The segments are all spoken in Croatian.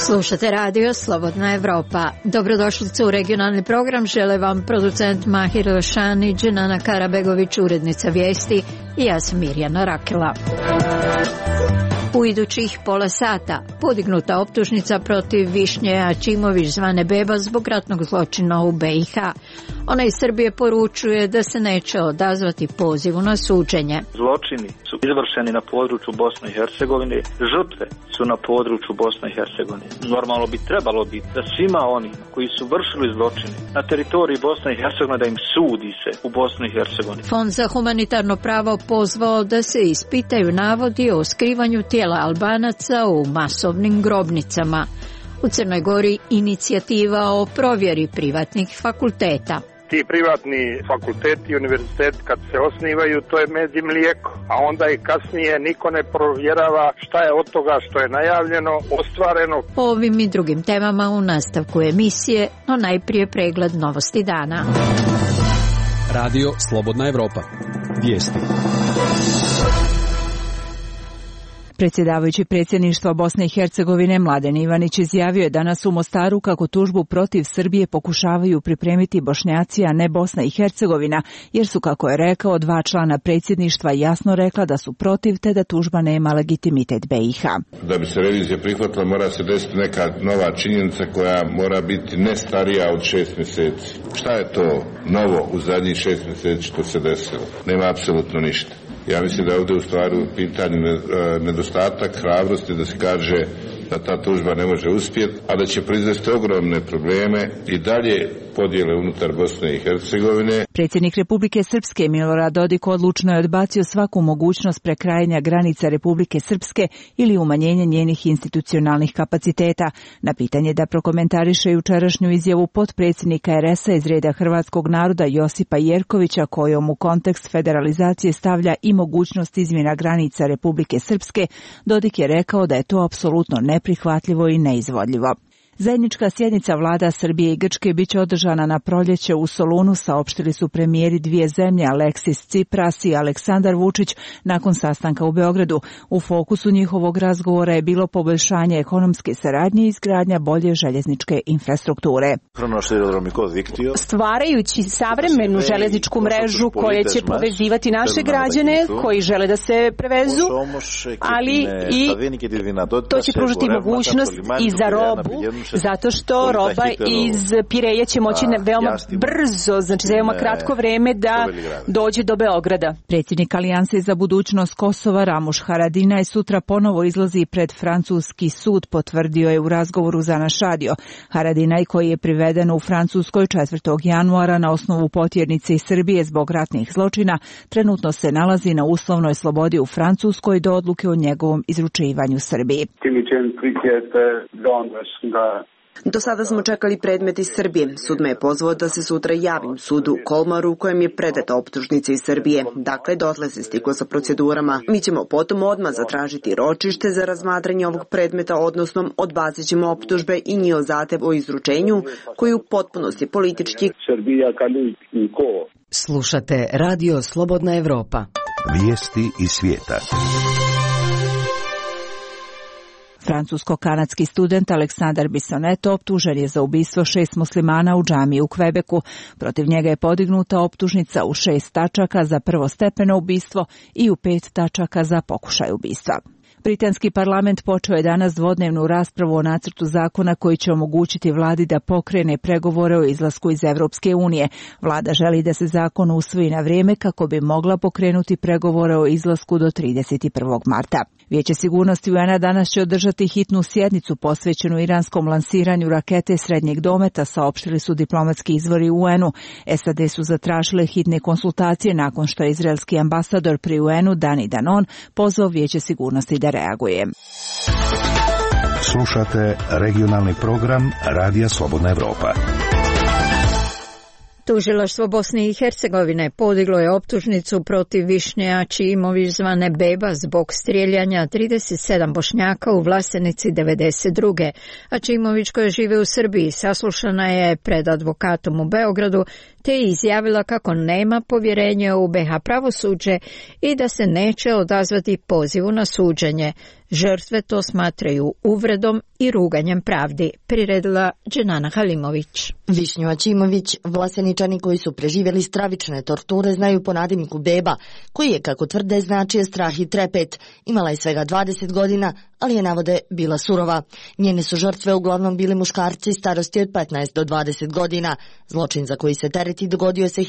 Slušate radio Slobodna Evropa. Dobrodošlice u regionalni program. Žele vam producent Mahir Šanić, Dženana Karabegović, urednica vijesti i ja sam Mirjana Rakela. U idućih pola sata podignuta optužnica protiv Višnje Aćimović zvane Beba zbog ratnog zločina u BiH. Ona iz Srbije poručuje da se neće odazvati pozivu na suđenje. Zločini su izvršeni na području Bosne i Hercegovine, žrtve su na području Bosne i Hercegovine. Normalno bi trebalo biti da svima oni koji su vršili zločine na teritoriji Bosne i Hercegovine da im sudi se u Bosni i Hercegovini. Fond za humanitarno pravo pozvao da se ispitaju navodi o skrivanju tijela Albanaca u masovnim grobnicama. U Crnoj Gori inicijativa o provjeri privatnih fakulteta. Ti privatni fakulteti i univerziteti kad se osnivaju, to je med i mlijeko, a onda i kasnije niko ne provjerava šta je od toga što je najavljeno, ostvareno. O ovim i drugim temama u nastavku emisije, no najprije pregled novosti dana. Radio Slobodna Evropa. Vijesti. Predsjedavajući predsjedništva Bosne i Hercegovine Mladen Ivanić izjavio je danas u Mostaru kako tužbu protiv Srbije pokušavaju pripremiti Bošnjaci, a ne Bosna i Hercegovina, jer su, kako je rekao, dva člana predsjedništva jasno rekla da su protiv te da tužba nema legitimitet BiH. Da bi se revizija prihvatila mora se desiti neka nova činjenica koja mora biti ne starija od 6 mjeseci. Šta je to novo u zadnjih 6 mjeseci što se desilo? Nema apsolutno ništa. Ja mislim da je ovdje u stvari pitanje nedostatak hrabrosti da se kaže da ta tužba ne može uspjeti, a da će proizvesti ogromne probleme i dalje podjele unutar Bosne i Hercegovine. Predsjednik Republike Srpske Milorad Dodik odlučno je odbacio svaku mogućnost prekrajanja granica Republike Srpske ili umanjenja njenih institucionalnih kapaciteta. Na pitanje da prokomentariše jučerašnju izjavu potpredsjednika RS-a iz reda hrvatskog naroda Josipa Jerkovića, kojom u kontekst federalizacije stavlja i mogućnost izmjena granica Republike Srpske, Dodik je rekao da je to apsolutno neprihvatljivo i neizvodljivo. Zajednička sjednica vlada Srbije i Grčke biće održana na proljeće u Solunu, saopštili su premijeri dvije zemlje Aleksis Tsipras i Aleksandar Vučić nakon sastanka u Beogradu. U fokusu njihovog razgovora je bilo poboljšanje ekonomske saradnje i izgradnja bolje željezničke infrastrukture. Stvarajući savremenu željezničku mrežu koja će povezivati naše građane koji žele da se prevezu, ali i to će pružiti mogućnost i za robu, zato što roba iz Pireja će moći veoma brzo, znači za veoma kratko vreme da dođe do Beograda. Predsjednik Alijanse za budućnost Kosova Ramuš Haradinaj sutra ponovo izlazi pred francuski sud, potvrdio je u razgovoru za naš radio. Haradinaj, koji je priveden u Francuskoj 4. januara na osnovu potjernice iz Srbije zbog ratnih zločina, trenutno se nalazi na uslovnoj slobodi u Francuskoj do odluke o njegovom izručivanju Srbiji. Do sada smo čekali predmet iz Srbije. Sud me je pozvao da se sutra javim sudu u Kolmaru u kojem je predata optužnica iz Srbije. Dakle, dotle se stiglo sa procedurama. Mi ćemo potom odmah zatražiti ročište za razmatranje ovog predmeta, odnosno odbacit ćemo optužbe i njihov zahtev o izručenju koji u potpunosti politički. Slušate Radio Slobodna Evropa. Vijesti iz svijeta. Francusko-kanadski student Aleksandar Bissonnette optužen je za ubistvo 6 muslimana u džamiji u Kvebeku. Protiv njega je podignuta optužnica u 6 tačaka za prvostepeno ubistvo i u 5 tačaka za pokušaj ubistva. Britanski parlament počeo je danas dvodnevnu raspravu o nacrtu zakona koji će omogućiti vladi da pokrene pregovore o izlasku iz Evropske unije. Vlada želi da se zakon usvoji na vrijeme kako bi mogla pokrenuti pregovore o izlasku do 31. marta. Vijeće sigurnosti UN-a danas će održati hitnu sjednicu posvećenu iranskom lansiranju rakete srednjeg dometa, saopštili su diplomatski izvori u UN-u. SAD su zatražile hitne konsultacije nakon što je izraelski ambasador pri UN-u Dani Danon pozvao Vijeće sigurnosti da reaguje. Slušate regionalni program Radija Slobodna Evropa. Tužilaštvo Bosne i Hercegovine podiglo je optužnicu protiv Višnje Aćimović zvane Beba zbog strijeljanja 37 Bošnjaka u Vlasenici 92. Aćimović, koja žive u Srbiji, saslušana je pred advokatom u Beogradu te je izjavila kako nema povjerenja u BiH pravosuđe i da se neće odazvati pozivu na suđenje. Žrtve to smatraju uvredom i ruganjem pravdi, priredila Dženana Halimović. Višnju Ačimović, Vlaseničani koji su preživjeli stravične torture znaju po nadimku Beba, koji je, kako tvrde, značio strah i trepet. Imala je svega 20 godina, ali je, navode, bila surova. Njene su žrtve uglavnom bili muškarci starosti od 15 do 20 godina. Zločin za koji se tereti dogodio se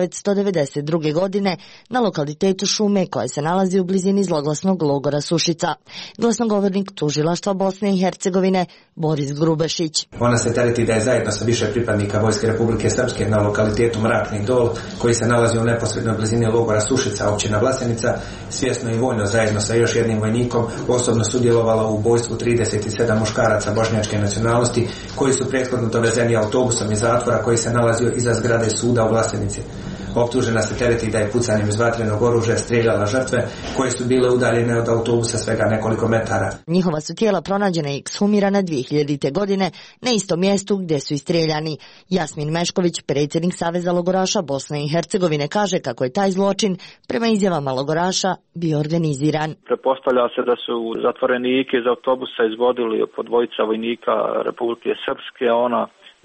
1992. godine na lokalitetu Šume, koja se nalazi u blizini zloglasnog logora Sušica. Glasnogovornik tužilaštva Bosne i Hercegovine Boris Grubešić. Ona se tereti da je zajedno sa više pripadnika Vojske Republike Srpske na lokalitetu Mrakni Dol, koji se nalazi u neposrednoj blizini logora Sušica, općina Vlasenica, svjesno i vojno zajedno sa još jednim vojnikom osobno sudjelovala u ubojstvu 37 muškaraca bošnjačke nacionalnosti, koji su prethodno dovezeni autobusom iz zatvora koji se nalazio iza zgrade suda u Vlasenici. Optužena se tereti da je pucanjem iz vatrenog oružja strijeljala žrtve koje su bile udaljene od autobusa svega nekoliko metara. Njihova su tijela pronađena i ekshumirana 2000. godine na istom mjestu gdje su istreljani. Jasmin Mešković, predsjednik Saveza logoraša Bosne i Hercegovine, kaže kako je taj zločin, prema izjavama logoraša, bio organiziran. Pretpostavlja se da su zatvorenike iz autobusa izvodili po dvojica vojnika Republike Srpske, ona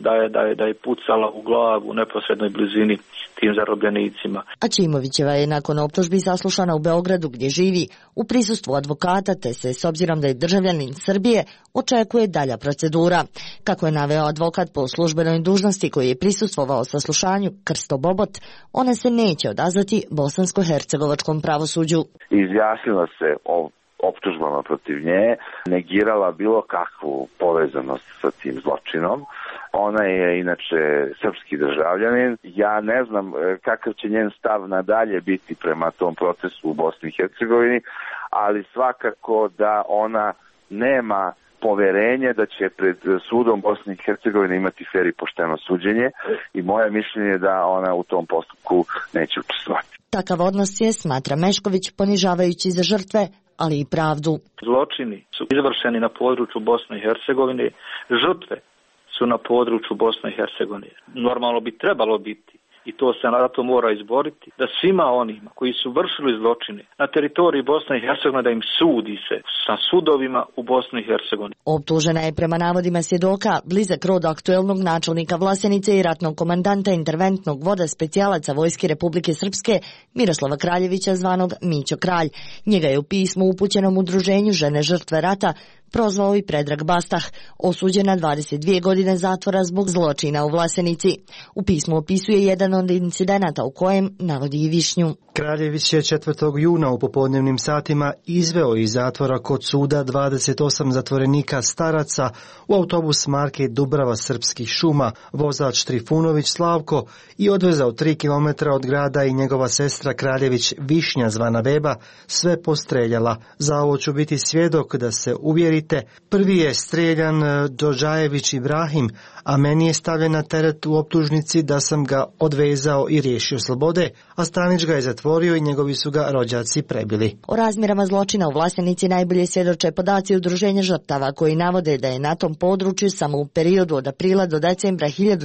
da je pucala u glavu u neposrednoj blizini tim zarobljenicima. Ačimovićeva je nakon optužbi saslušana u Beogradu gdje živi u prisustvu advokata, te se, s obzirom da je državljanin Srbije, očekuje dalja procedura. Kako je naveo advokat po službenoj dužnosti koji je prisustvovao saslušanju, Krsto Bobot, ona se neće odazvati bosansko-hercegovačkom pravosuđu. Izjasnila se o optužbama protiv nje, negirala bilo kakvu povezanost sa tim zločinom. Ona je inače srpski državljanin. Ja ne znam kakav će njen stav nadalje biti prema tom procesu u Bosni i Hercegovini, ali svakako da ona nema poverenje da će pred sudom Bosne i Hercegovine imati fer i pošteno suđenje i moje mišljenje je da ona u tom postupku neće učestvovati. Takav odnos je, smatra Mešković, ponižavajući za žrtve, ali i pravdu. Zločini su izvršeni na području Bosne i Hercegovine, žrtve su na području Bosne i Hercegovine. Normalno bi trebalo biti, i to se na to mora izboriti, da svima onima koji su vršili zločine na teritoriji Bosne i Hercegovine, da im sudi se sa sudovima u Bosni i Hercegovini. Optužena je prema navodima svjedoka blizak roda aktuelnog načelnika Vlasenice i ratnog komandanta interventnog voda specijalaca Vojske Republike Srpske Miroslava Kraljevića, zvanog Mićo Kralj. Njega je u pismu upućenom udruženju Žene žrtve rata prozvao i Predrag Bastah, osuđen na 22 godine zatvora zbog zločina u Vlasenici. U pismu opisuje jedan od incidenata u kojem navodi i Višnju. Kraljević je 4. juna u popodnevnim satima izveo iz zatvora kod suda 28 zatvorenika staraca u autobus marke Dubrava Srpskih šuma, vozač Trifunović Slavko, i odvezao 3 km od grada i njegova sestra Kraljević Višnja, zvana Beba, sve postreljala. Za ovo ću biti svjedok da se uvjerite. Prvi je streljan Džodžajević Ibrahim, a meni je stavljen na teret u optužnici da sam ga odvezao i riješio slobode, a Stanić ga je zatvorio i njegovi su ga rođaci prebili. O razmjerama zločina u Vlasenici najbolje svjedoče podaci udruženja žrtava koji navode da je na tom području samo u periodu od aprila do decembra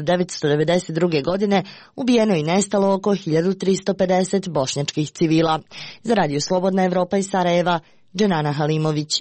1992. godine ubijeno i nestalo oko 1350 bošnjačkih civila. Za Radio Slobodna Evropa iz Sarajeva, Dženana Halimović.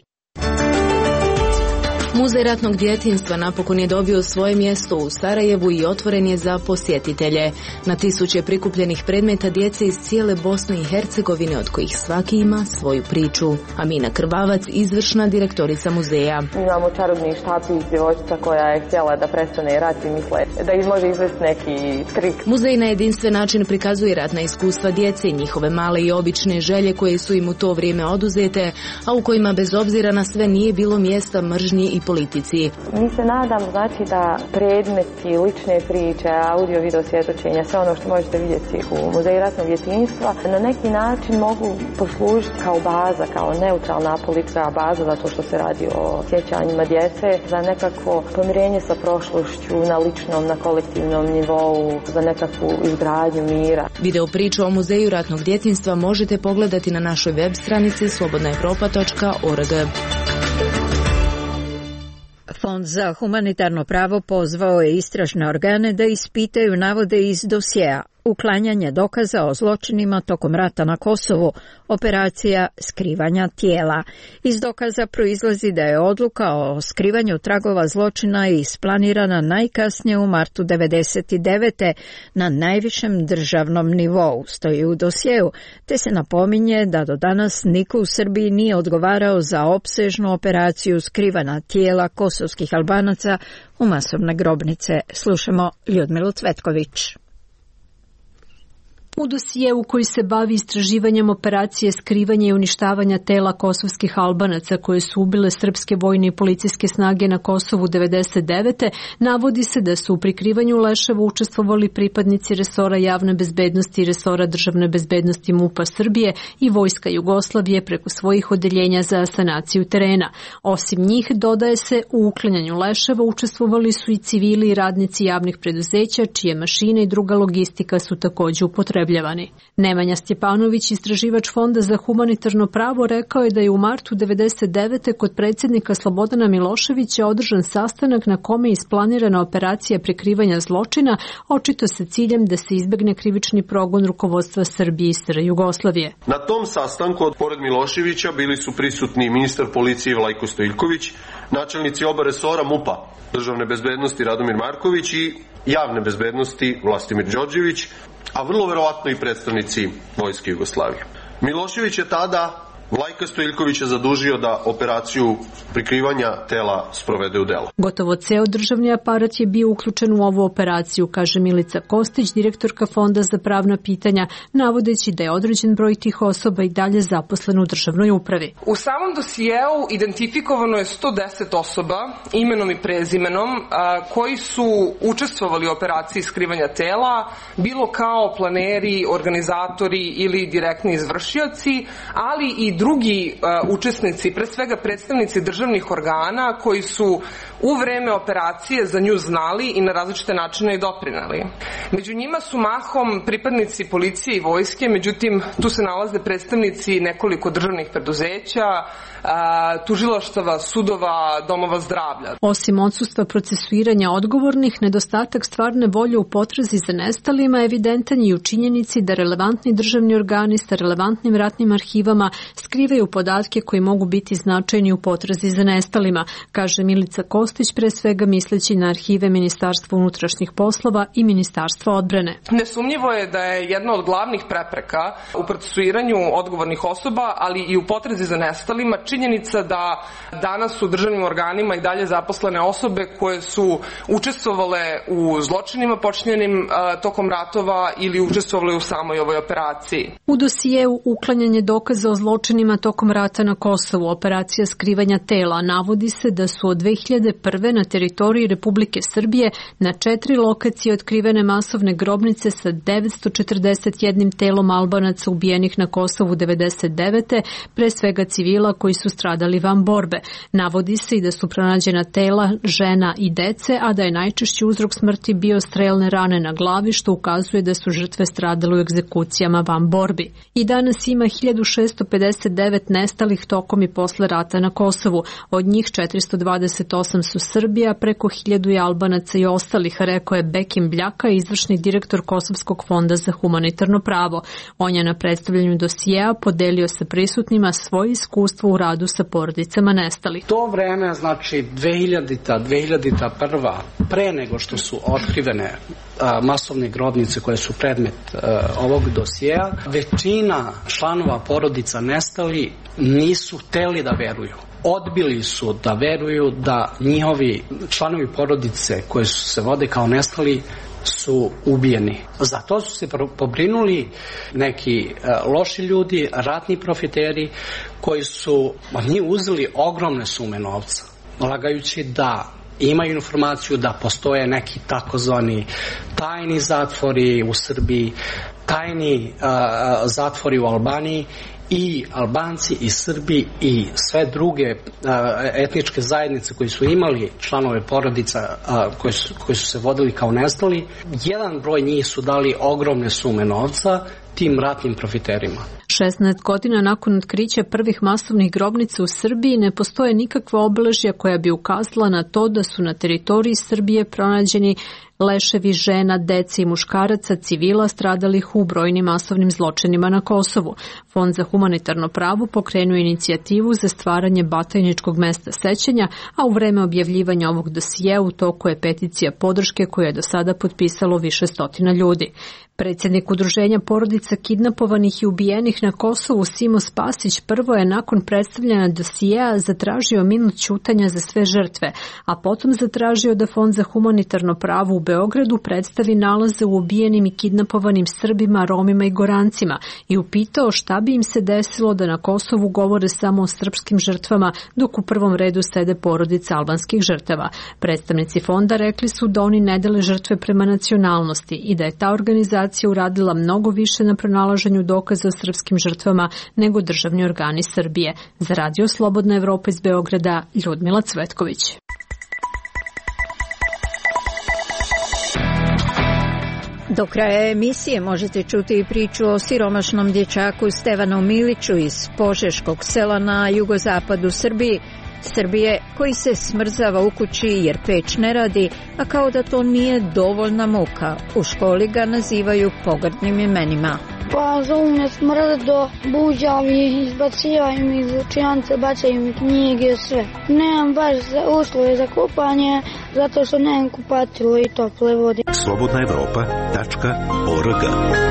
Muzej ratnog djetinjstva napokon je dobio svoje mjesto u Sarajevu i otvoren je za posjetitelje. Na tisuće prikupljenih predmeta djece iz cijele Bosne i Hercegovine, od kojih svaki ima svoju priču. Amina Krvavac, izvršna direktorica muzeja. Imamo čarobni štapić, djevojčica koja je htjela da prestane rat i misle da može izvesti neki trik. Muzej na jedinstven način prikazuje ratna iskustva djece, njihove male i obične želje koje su im u to vrijeme oduzete, a u kojima bez obzira na sve nije bilo mjesta mržnji i politici. Mi se nadamo da predmeti, lične priče, audio, video svjedočenja, sve ono što možete vidjeti u Muzeju ratnog djetinjstva, na neki način mogu poslužiti kao baza, kao neutralna politička baza, zato što se radi o sjećanjima djece, za nekakvo pomirenje sa prošlošću na ličnom, na kolektivnom nivou, za nekakvu izgradnju mira. Video priču o Muzeju ratnog djetinjstva možete pogledati na našoj web stranici slobodnaevropa.org. Fond za humanitarno pravo pozvao je istražne organe da ispitaju navode iz dosjea uklanjanje dokaza o zločinima tokom rata na Kosovu, operacija skrivanja tijela. Iz dokaza proizlazi da je odluka o skrivanju tragova zločina isplanirana najkasnije u martu 1999. na najvišem državnom nivou, stoji u dosjeu, te se napominje da do danas niko u Srbiji nije odgovarao za opsežnu operaciju skrivanja tijela kosovskih Albanaca u masovne grobnice. Slušamo Ljudmilu Cvetković. U dosijeu koji se bavi istraživanjem operacije skrivanja i uništavanja tela kosovskih Albanaca koje su ubile srpske vojne i policijske snage na Kosovu 1999. navodi se da su u prikrivanju leševa učestvovali pripadnici resora javne bezbednosti i resora državne bezbednosti MUP-a Srbije i Vojska Jugoslavije preko svojih odeljenja za sanaciju terena. Osim njih, dodaje se, u uklanjanju leševa učestvovali su i civili i radnici javnih preduzeća, čije mašine i druga logistika su takođe upotrebljeni. Nemanja Stjepanović, istraživač Fonda za humanitarno pravo, rekao je da je u martu 1999. kod predsjednika Slobodana Miloševića održan sastanak na kome je isplanirana operacija prikrivanja zločina, očito sa ciljem da se izbegne krivični progon rukovodstva Srbije i SR Jugoslavije. Na tom sastanku, pored Miloševića, bili su prisutni ministar policije Vlajko Stojiljković, načelnici oba resora MUP-a, državne bezbednosti Radomir Marković i javne bezbednosti Vlastimir Đorđević, a vrlo verovatno i predstavnici Vojske Jugoslavije. Milošević je tada Vlajka Stojiljkovića zadužio da operaciju prikrivanja tela sprovede u delo. Gotovo ceo državni aparat je bio uključen u ovu operaciju, kaže Milica Kostić, direktorka Fonda za pravna pitanja, navodeći da je određen broj tih osoba i dalje zaposlen u državnoj upravi. U samom dosijeu identifikovano je 110 osoba, imenom i prezimenom, koji su učestvovali u operaciji skrivanja tela, bilo kao planeri, organizatori ili direktni izvršioci, ali i drugi učesnici, pre svega predstavnici državnih organa koji su u vreme operacije za nju znali i na različite načine i doprinali. Među njima su mahom pripadnici policije i vojske, međutim tu se nalaze predstavnici nekoliko državnih preduzeća, tužilaštava, sudova, domova zdravlja. Osim odsustva procesuiranja odgovornih, nedostatak stvarne volje u potrazi za nestalima evidentan je i u činjenici da relevantni državni organi sa relevantnim ratnim arhivama skrivaju podatke koji mogu biti značajni u potrazi za nestalima, kaže Milica Kostić, pre svega misleći na arhive Ministarstva unutrašnjih poslova i Ministarstva odbrane. Nesumnjivo je da je jedna od glavnih prepreka u procesuiranju odgovornih osoba, ali i u potrazi za nestalima činjenica da danas u državnim organima i dalje zaposlene osobe koje su učestvovale u zločinima počinjenim tokom ratova ili učestvovale u samoj ovoj operaciji. U dosijeu uklanjanje dokaza o zločinima tokom rata na Kosovu, operacija skrivanja tela, navodi se da su od 2001. na teritoriji Republike Srbije na 4 lokacije otkrivene masovne grobnice sa 941 telom Albanaca ubijenih na Kosovu 1999. pre svega civila koji su stradali van borbe. Navodi se i da su pronađena tela žena i dece, a da je najčešći uzrok smrti bio strelne rane na glavi, što ukazuje da su žrtve stradale u egzekucijama van borbi. I danas ima 1659 nestalih tokom i posle rata na Kosovu. Od njih 428 su Srbija, preko 1000 je Albanaca i ostalih, rekao je Bekim Bljaka, izvršni direktor Kosovskog fonda za humanitarno pravo. On je na predstavljanju dosijeja podelio sa prisutnima svoje iskustvo u radu sa porodicama nestalih. To vreme, znači 2001. pre nego što su otkrivene masovne grobnice koje su predmet ovog dosijeja, većina članova porodica nestali nisu hteli da veruju. Odbili su da veruju da njihovi članovi porodice koje su se vode kao nestali su ubijeni. Za to su se pobrinuli neki loši ljudi, ratni profiteri koji su od njih uzeli ogromne sume novca, lagajući da imaju informaciju da postoje neki takozvani tajni zatvori u Srbiji, tajni zatvori u Albaniji i Albanci i Srbi i sve druge etničke zajednice koji su imali članove porodica koji su se vodili kao nestali, jedan broj njih su dali ogromne sume novca tim ratnim profiterima. 16 godina nakon otkrića prvih masovnih grobnica u Srbiji ne postoje nikakva obeležja koja bi ukazala na to da su na teritoriji Srbije pronađeni leševi žena, dece i muškaraca, civila stradalih u brojnim masovnim zločinima na Kosovu. Fond za humanitarno pravo pokrenuo inicijativu za stvaranje batajničkog mesta sećanja, a u vreme objavljivanja ovog dosijea u toku je peticija podrške koju je do sada potpisalo više stotina ljudi. Predsjednik Udruženja porodica kidnapovanih i ubijenih na Kosovu Simo Spasić prvo je nakon predstavljanja dosijea zatražio minut ćutanja za sve žrtve, a potom zatražio da Fond za humanitarno pravo u Beogradu predstavi nalaze u ubijenim i kidnapovanim Srbima, Romima i Gorancima i upitao šta bi im se desilo da na Kosovu govore samo o srpskim žrtvama, dok u prvom redu sede porodice albanskih žrtava. Predstavnici fonda rekli su da oni ne dele žrtve prema nacionalnosti i da je ta organizacija uradila mnogo više na pronalaženju dokaza o srpskim žrtvama nego državni organi Srbije. Za Radio Slobodna Evropa iz Beograda, Ljudmila Cvetković. Do kraja emisije možete čuti i priču o siromašnom dječaku Stevanu Miliću iz Požeškog sela na jugozapadu Srbije, koji se smrzava u kući jer peć ne radi, a kao da to nije dovoljna muka. U školi ga nazivaju pogrdnim imenima. Pa zovu me smrdo, buđavi, izbacivaju mi iz učionice, bacaju mi knjige, sve. Nemam baš uslove za kupanje, zato što nemam kupatilo i tople vode. slobodnaevropa.org.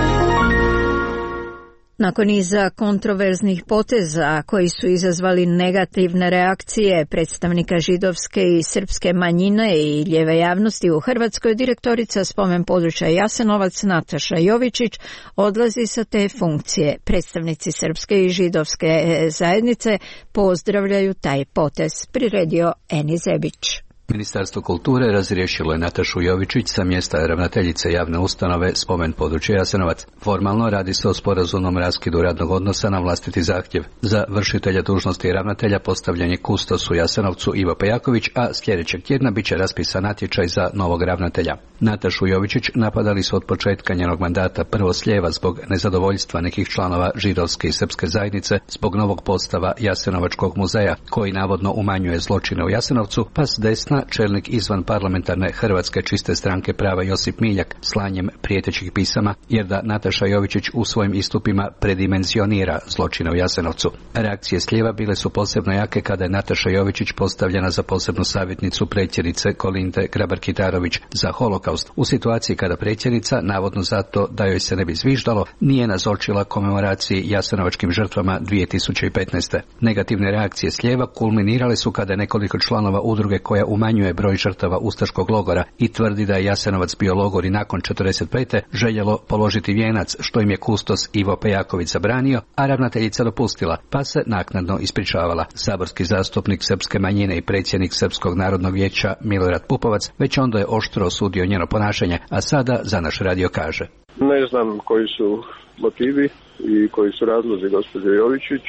Nakon niza kontroverznih poteza koji su izazvali negativne reakcije predstavnika židovske i srpske manjine i lijeve javnosti u Hrvatskoj, direktorica spomen područja Jasenovac Nataša Jovičić odlazi sa te funkcije. Predstavnici srpske i židovske zajednice pozdravljaju taj potez, priredio Eni Zebić. Ministarstvo kulture razriješilo je Natašu Jovičić sa mjesta ravnateljice javne ustanove Spomen područja Jasenovac. Formalno radi se o sporazumnom raskidu radnog odnosa na vlastiti zahtjev. Za vršitelja dužnosti ravnatelja postavljen je kustos u Jasenovcu Ivo Pejaković, a sljedećeg tjedna bit će raspisan natječaj za novog ravnatelja. Natašu Jovičić napadali su od početka njenog mandata prvo s lijeva zbog nezadovoljstva nekih članova židovske i srpske zajednice zbog novog postava Jasenovačkog muzeja koji navodno umanjuje zločine u Jasenovcu, pa s desna čelnik izvan parlamentarne Hrvatske čiste stranke prava Josip Miljak slanjem prijetećih pisama jer da Nataša Jovičić u svojim istupima predimenzionira zločine u Jasenovcu. Reakcije s lijeva bile su posebno jake kada je Nataša Jovičić postavljena za posebnu savjetnicu predsjednice Kolinde Grabar-Kitarović za holokaust u situaciji kada predsjednica, navodno zato da joj se ne bi zviždalo, nije nazočila komemoraciji jasenovačkim žrtvama 2015. Negativne reakcije s lijeva kulminirale su kada je nekoliko članova udruge koja umanjuje broj žrtava ustaškog logora i tvrdi da je Jasenovac bio logor i nakon 45. željelo položiti vijenac, što im je kustos Ivo Pejaković zabranio, a ravnateljica dopustila, pa se naknadno ispričavala. Saborski zastupnik srpske manjine i predsjednik Srpskog narodnog vijeća Milorad Pupovac već onda je oštro osudio njeno ponašanje, a sada za naš radio kaže: Ne znam koji su motivi i koji su razlozi gospođe Jovičić,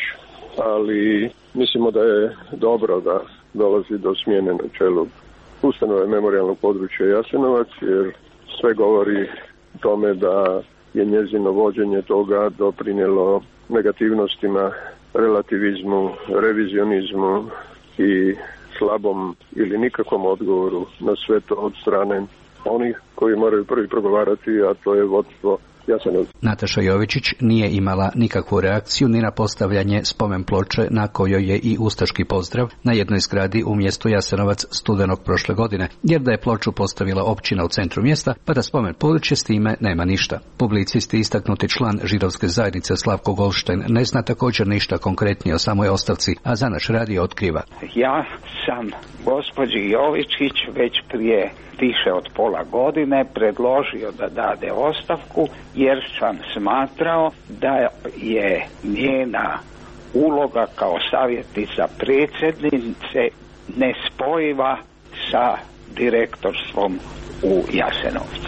ali mislimo da je dobro da dolazi do smjene na čelu ustanove memorijalnog područja Jasenovac, jer sve govori tome da je njezino vođenje toga doprinijelo negativnostima, relativizmu, revizionizmu i slabom ili nikakvom odgovoru na sve to od strane onih koji moraju prvi progovarati, a to je vodstvo Jasenovac. Nataša Jovičić nije imala nikakvu reakciju ni na postavljanje spomen ploče na kojoj je i ustaški pozdrav na jednoj zgradi u mjestu Jasenovac studenog prošle godine, jer da je ploču postavila općina u centru mjesta, pa da spomen područje s time nema ništa. Publicist i istaknuti član židovske zajednice Slavko Golštajn ne zna također ništa konkretnije o samoj ostavci, a za naš radio otkriva: Ja sam gospođi Jovičić već prije više od pola godine predložio da dade ostavku jer sam smatrao da je njena uloga kao savjetnica predsjednice nespojiva sa direktorstvom u Jasenovcu.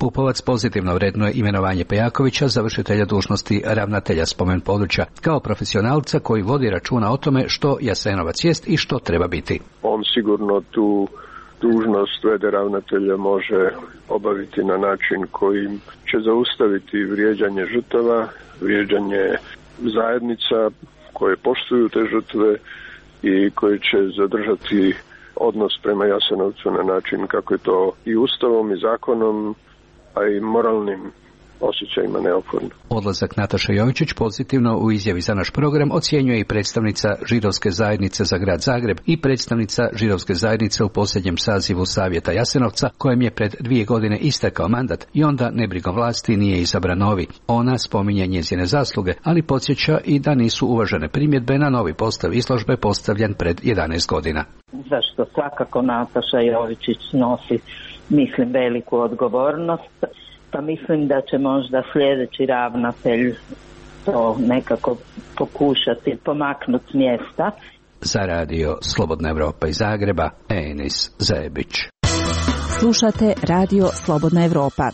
Pupovac pozitivno vrednuje imenovanje Pejakovića za vršitelja dužnosti ravnatelja spomen područja kao profesionalca koji vodi računa o tome što Jasenovac jest i što treba biti. On sigurno tu dužnost v.d. ravnatelja može obaviti na način kojim će zaustaviti vrijeđanje žrtava, vrijeđanje zajednica koje poštuju te žrtve i koje će zadržati odnos prema Jasenovcu na način kako je to i ustavom i zakonom, a i moralnim osjećajima neophodno. Odlazak Nataše Jovičić pozitivno u izjavi za naš program ocjenjuje i predstavnica Židovske zajednice za grad Zagreb i predstavnica Židovske zajednice u posljednjem sazivu Savjeta Jasenovca, kojem je pred 2 godine istekao mandat i onda nebrigom vlasti nije izabran novi. Ona spominje njezine zasluge, ali podsjeća i da nisu uvažene primjedbe na novi postav izložbe postavljen pred 11 godina. Zašto svakako Nataša Jovičić nosi, mislim, veliku odgovornost. Pa mislim da će možda sljedeći ravnatelj to nekako pokušati pomaknuti mjesta. Za radio Slobodna Evropa iz Zagreba, Enis Zebić. Slušate radio Slobodna Evropa.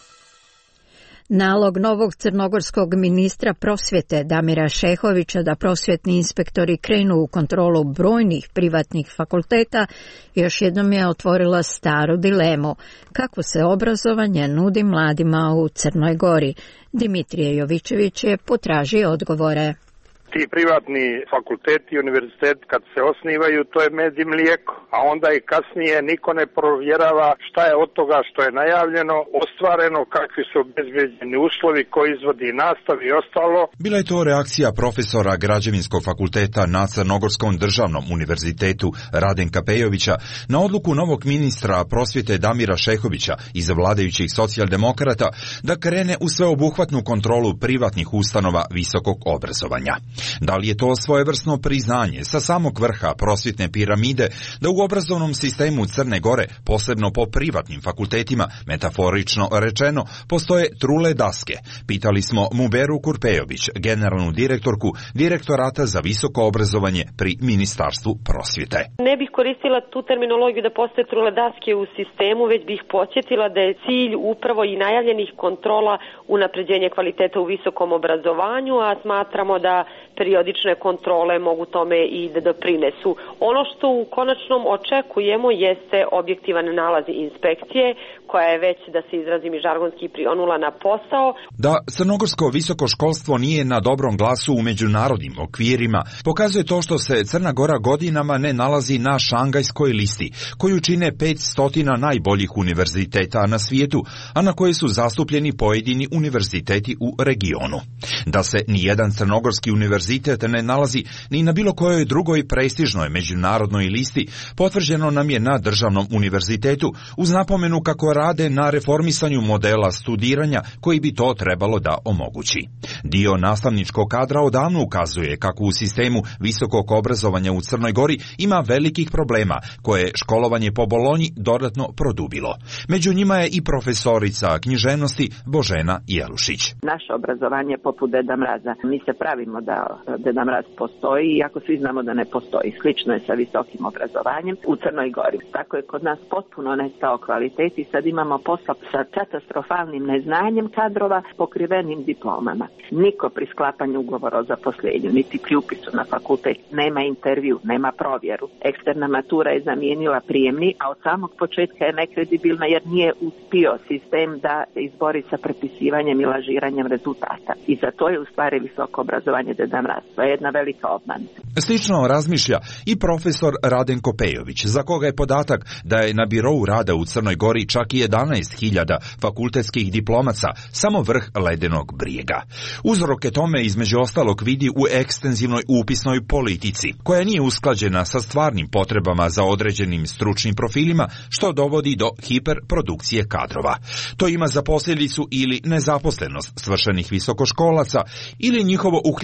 Nalog novog crnogorskog ministra prosvjete Damira Šehovića da prosvjetni inspektori krenu u kontrolu brojnih privatnih fakulteta još jednom je otvorila staru dilemu. Kako se obrazovanje nudi mladima u Crnoj Gori? Dimitrije Jovičević je potražio odgovore. Ti privatni fakulteti i univerzitet kad se osnivaju, to je med i mlijeko, a onda i kasnije niko ne provjerava šta je od toga što je najavljeno, ostvareno, kakvi su obezbeđeni uslovi, koji izvodi nastav i ostalo. Bila je to reakcija profesora Građevinskog fakulteta na Crnogorskom državnom univerzitetu Radenka Pejovića na odluku novog ministra prosvjete Damira Šehovića iz vladajućih socijaldemokrata da krene u sveobuhvatnu kontrolu privatnih ustanova visokog obrazovanja. Da li je to svojevrsno priznanje sa samog vrha prosvjetne piramide da u obrazovnom sistemu Crne Gore, posebno po privatnim fakultetima, metaforično rečeno, postoje trule daske? Pitali smo Muberu Kurpejović, generalnu direktorku Direktorata za visoko obrazovanje pri Ministarstvu prosvjete. Ne bih koristila tu terminologiju da postoje trule daske u sistemu, već bih podsjetila da je cilj upravo i najavljenih kontrola unapređenje kvaliteta u visokom obrazovanju, a smatramo da periodične kontrole mogu tome i da doprinesu. Ono što u konačnom očekujemo jeste objektivan nalaz inspekcije, koja je već, da se izrazim i žargonski, prionula na posao. Da crnogorsko visoko školstvo nije na dobrom glasu u međunarodnim okvirima pokazuje to što se Crna Gora godinama ne nalazi na Šangajskoj listi, koju čine 500 najboljih univerziteta na svijetu, a na koje su zastupljeni pojedini univerziteti u regionu. Da se nijedan crnogorski univerzitet ne nalazi ni na bilo kojoj drugoj prestižnoj međunarodnoj listi potvrđeno nam je na državnom univerzitetu uz napomenu kako rade na reformisanju modela studiranja koji bi to trebalo da omogući. Dio nastavničkog kadra odavno ukazuje kako u sistemu visokog obrazovanja u Crnoj Gori ima velikih problema koje školovanje po Bolonji dodatno produbilo. Među njima je i profesorica književnosti Božena Jelušić. Naše obrazovanje poput Deda Mraza. Mi se pravimo da Deda Mraz postoji, iako svi znamo da ne postoji. Slično je sa visokim obrazovanjem u Crnoj Gori. Tako je kod nas potpuno nestao kvalitet i sad imamo posla sa katastrofalnim neznanjem kadrova pokrivenim diplomama. Niko pri sklapanju ugovora o zaposlenju, niti pri upisu na fakultet, nema intervju, nema provjeru. Eksterna matura je zamijenila prijemni, a od samog početka je nekredibilna jer nije uspio sistem da se izbori sa prepisivanjem i lažiranjem rezultata. I za to je u stvari visoko obrazovanje Deda Mraz. To je jedna velika obmana. Slično razmišlja i profesor Radenko Pejović, za koga je podatak da je na birou rada u Crnoj Gori čak i 11.000 fakultetskih diplomaca samo vrh ledenog brijega. Uzroke tome između ostalog vidi u ekstenzivnoj upisnoj politici, koja nije usklađena sa stvarnim potrebama za određenim stručnim profilima, što dovodi do hiperprodukcije kadrova. To ima za posljedicu ili nezaposlenost svršenih visokoškolaca ili njihovo uhljebljenje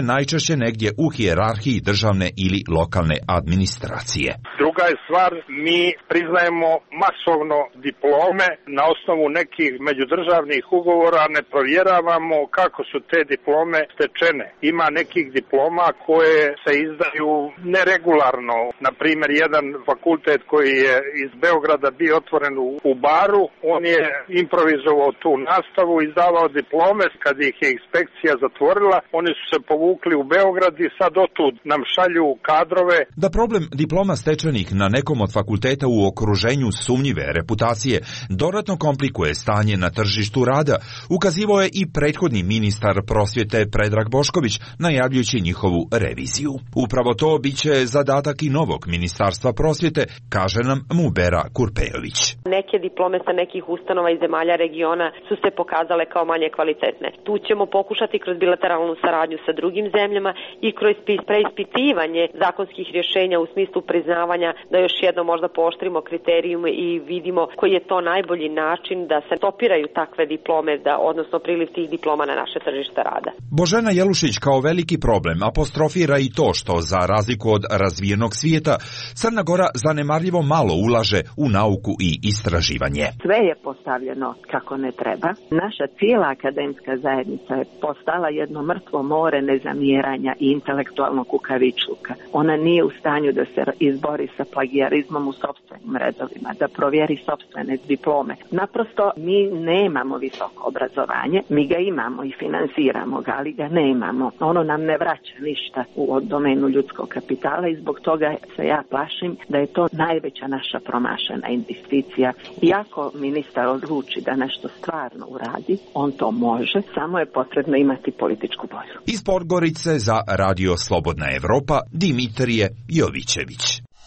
žene najčešće negdje u hijerarhiji državne ili lokalne administracije. Druga je stvar, mi priznajemo masovno diplome na osnovu nekih međudržavnih ugovora, ne provjeravamo kako su te diplome stečene. Ima nekih diploma koje se izdaju neregularno. Na primjer, jedan fakultet koji je iz Beograda bio otvoren u Baru, on je improvizovao tu nastavu, izdavao diplome. Kad ih je inspekcija zatvorila, oni su se povukli u Beograd i sad otud nam šalju kadrove. Da problem diploma stečenih na nekom od fakulteta u okruženju sumnjive reputacije dodatno komplikuje stanje na tržištu rada, ukazivao je i prethodni ministar prosvjete Predrag Bošković, najavljujući njihovu reviziju. Upravo to biće zadatak i novog ministarstva prosvjete, kaže nam Mubera Kurpejović. Neke diplome sa nekih ustanova iz zemalja regiona su se pokazale kao manje kvalitetne. Tu ćemo pokušati kroz bilateralnu saradnju sa drugim zemljama i kroz preispitivanje zakonskih rješenja u smislu priznavanja da još jednom možda pooštrimo kriterijume i vidimo koji je to najbolji način da se stopiraju takve diplome, odnosno priliv tih diploma na naše tržište rada. Božena Jelušić kao veliki problem apostrofira i to što, za razliku od razvijenog svijeta, Crna Gora zanemarljivo malo ulaže u nauku i istraživanje. Sve je postavljeno kako ne treba. Naša cijela akademska zajednica je postala jedno mrtvo more nezamjeranja i intelektualnog kukavičluka. Ona nije u stanju da se izbori sa plagijarizmom u sopstvenim redovima, da provjeri sopstvene diplome. Naprosto mi nemamo visoko obrazovanje, mi ga imamo i finansiramo ga, ali ga nemamo. Ono nam ne vraća ništa u domenu ljudskog kapitala i zbog toga se ja plašim da je to najveća naša promašena investicija. Iako ministar odluči da nešto stvarno uradi, on to može, samo je potrebno imati političku volju. Iz Podgorice za Radio Slobodna Evropa, Dimitrije Jovićević.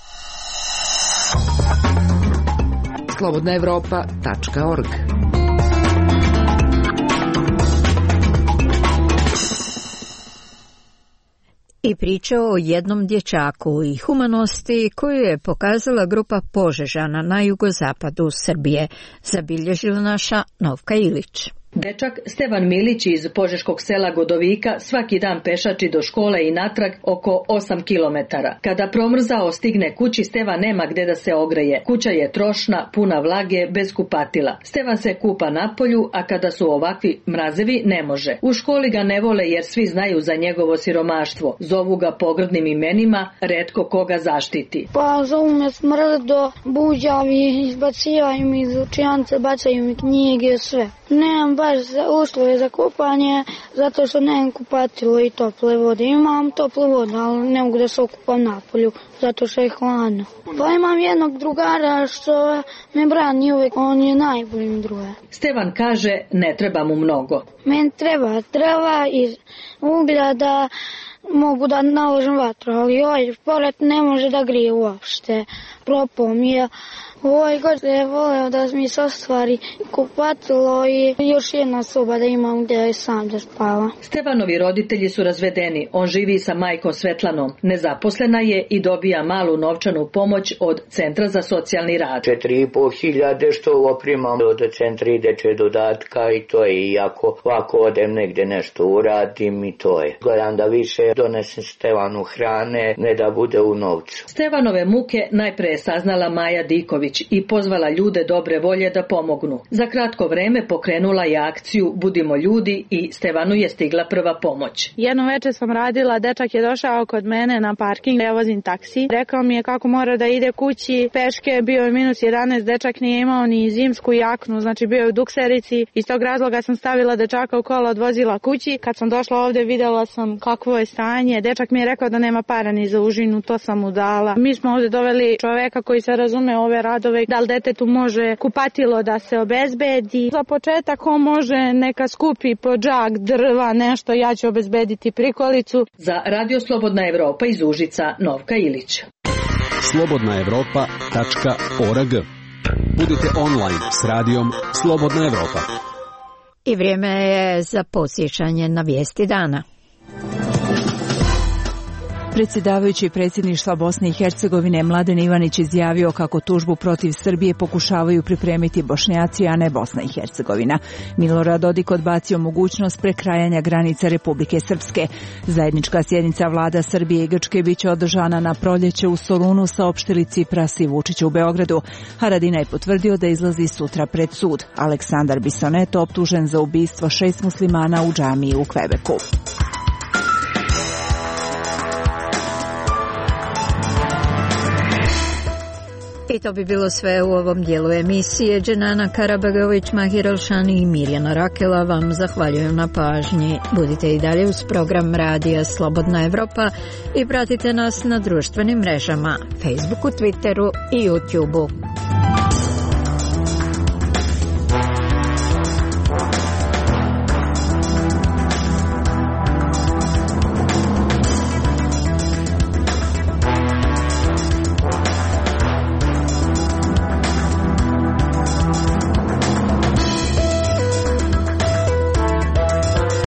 slobodnaevropa.org. I pričao o jednom dječaku i humanosti koju je pokazala grupa Požežana na jugozapadu Srbije, zabilježila naša Novka Ilić. Dečak Stevan Milić iz požeškog sela Godovika svaki dan pešači do škole i natrag oko 8 kilometara. Kada promrzao stigne kući, Stevan nema gde da se ogreje. Kuća je trošna, puna vlage, bez kupatila. Stevan se kupa napolju, a kada su ovakvi mrazevi ne može. U školi ga ne vole jer svi znaju za njegovo siromaštvo. Zovu ga pogrdnim imenima, retko koga zaštiti. Pa zovu me smrdo, buđavi, izbacivaju mi iz učijance, bacaju mi knjige, sve. Nemam baš uslove za kupanje, zato što nemam kupatilo i tople vode. Imam toplu vodu, ali ne mogu da se okupam napolju, zato što je hladno. Pa imam jednog drugara što me brani uvek, on je najbolji mi drugar. Stevan kaže ne treba mu mnogo. Meni treba drva i uglja da mogu da naložim vatru, ali ovaj pored ne može da grije uopšte. Propao mi je. Ovaj god je voleo da mi se ostvari kupatilo i još jedna soba da imam gdje je sam da spava. Stevanovi roditelji su razvedeni. On živi sa majkom Svetlanom. Nezaposlena je i dobija malu novčanu pomoć od Centra za socijalni rad. 4.500 što primam od centra ide dodatka i to je, iako ovako odem negdje nešto uradim i to je. Gledam da više donesem Stevanu hrane, ne da bude u novcu. Stevanove muke najpre je saznala Maja Diković i pozvala ljude dobre volje da pomognu. Za kratko vreme pokrenula je akciju Budimo ljudi i Stevanu je stigla prva pomoć. Jedno večer sam radila, dečak je došao kod mene na parking, ja vozim taksi. Rekao mi je kako mora da ide kući, peške, bio je -11, dečak nije imao ni zimsku jaknu, znači bio je u dukserici. Iz tog razloga sam stavila dečaka u kola, odvozila kući. Kad sam došla ovdje vidjela sam kakvo je stanje. Dečak mi je rekao da nema para ni za užinu, to sam mu dala. Mi smo ovdje doveli čoveka koji se razume ove radove, da li detetu može kupatilo da se obezbedi. Za početak on može neka skupi po džak drva, nešto, ja ću obezbediti prikolicu. Za Radio Slobodna Evropa iz Užica, Novka Ilić. slobodnaevropa.org. Budite online s radijom Slobodna Evropa. I vrijeme je za podsjećanje na vijesti dana. Predsjedavajući predsjedništva Bosne i Hercegovine Mladen Ivanić izjavio kako tužbu protiv Srbije pokušavaju pripremiti Bošnjaci, a ne Bosna i Hercegovina. Milorad Dodik odbacio mogućnost prekrajanja granica Republike Srpske. Zajednička sjednica vlada Srbije i Grčke biće održana na proljeće u Solunu, saopštili Cipras i Vučić u Beogradu. Haradinaj je potvrdio da izlazi sutra pred sud. Aleksandar Bisonet optužen za ubistvo 6 muslimana u džamiji u Kvebeku. I to bi bilo sve u ovom dijelu emisije. Dženana Karabegović, Mahir Elšani i Mirjana Rakela vam zahvaljujem na pažnji. Budite i dalje uz program Radija Slobodna Evropa i pratite nas na društvenim mrežama, Facebooku, Twitteru i YouTubeu.